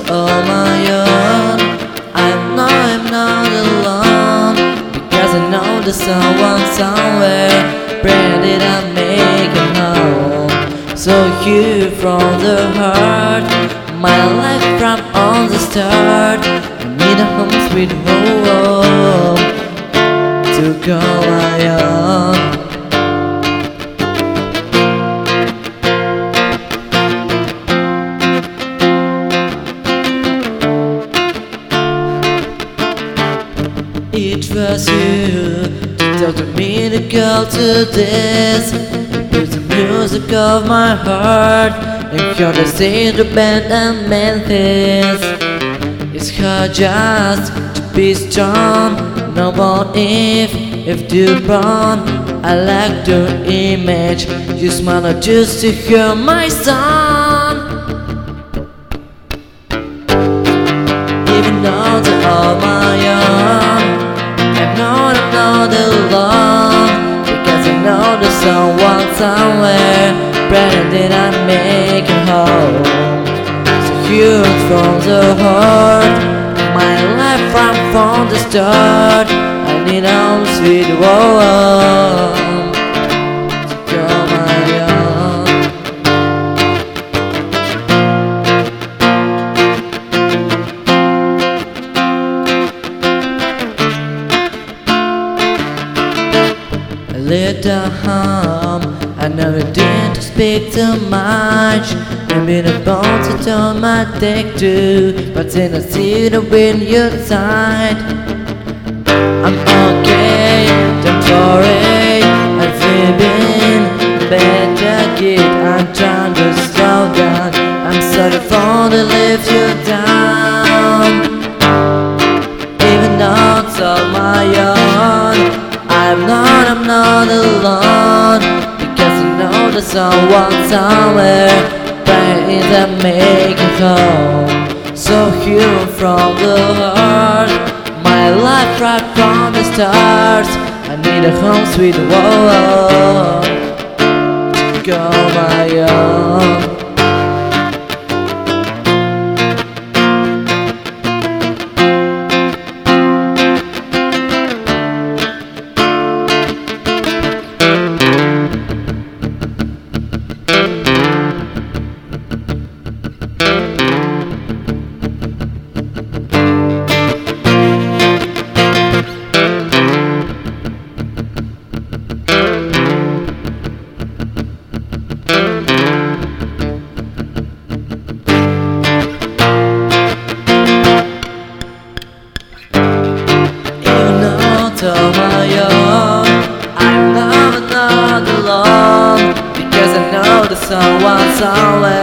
on my own. I know I'm not alone, because I know there's someone somewhere praying that I make it home. So here from the heart, my life from on the start, I need a home sweet home to call my own. It was you that taught me to go to this. It's the music of my heart, and you're the center band and Memphis. It's hard just to be strong, no more if to run. I like your image, you smile not just to hear my song. Even though they're all my own, I'm not alone, because I know there's someone somewhere praying that I make it home. So here from the heart, my life from the start, I need a sweet warm to call my own. I lit the hum, I never did to speak too much. Maybe the bones are on my deck too, but then I see the wind your side. I'm okay, don't worry, I'm feeling better kid. I'm trying to slow down, I'm sorry for to lift you down. Even though it's all my own, I'm not alone, because I know there's someone somewhere praying to make it home. So here from the heart, my life right from the start, I need a home sweet world to call my own. On my own, I'm not alone, because I know there's someone somewhere